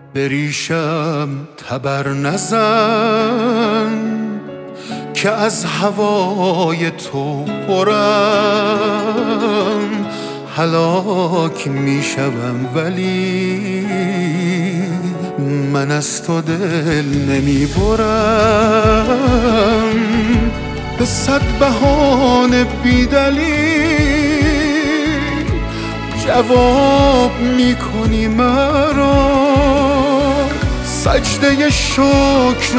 بریشم تبر نزن که از هوای تو پرم، هلاک میشوم ولی من از تو دل نمیبرم. به 100 بهانه بیدلیل جواب میکنی مرا، سجده شکر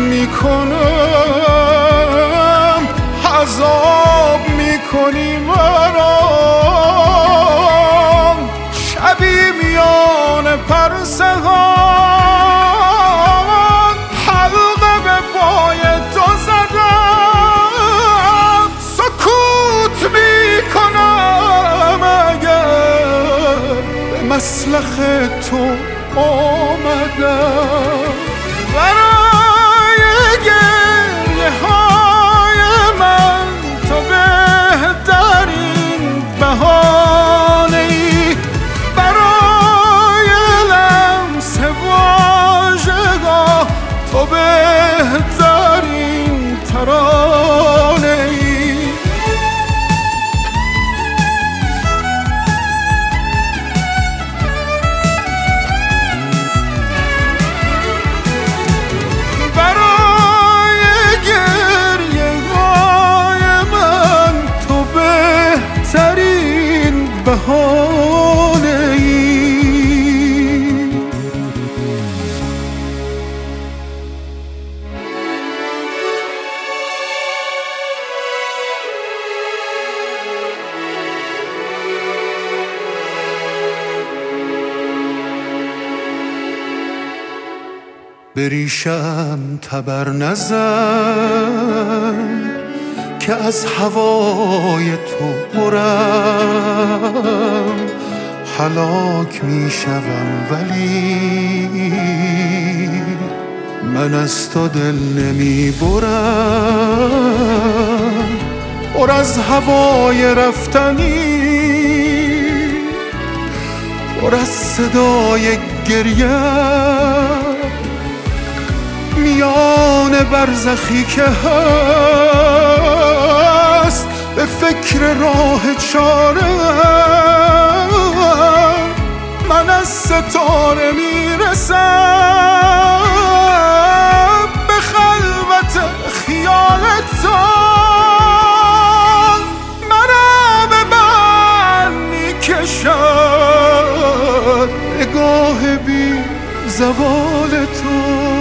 میکنم عذاب میکنی مرا. شبی میان پرسهان حلقه به پای تو زدم، سکوت میکنم اگر به مسلخ تو آمدم. برای گریه های من تو بهترین بهانه ای، برای لمس واژگاه تو بهترین ترانه ای. بهانه ای بریشم تبر نزن که از هوای تو پرم، هلاک میشوم ولی من از تو دل نمیبرم. پر از هوای رفتنی، پر از صدای گریه، میان برزخی که هست به فکر راه چاره، من از ستاره میرسم به خلوت خیال تو، مرا به بند میکشد نگاه بی زوال تو.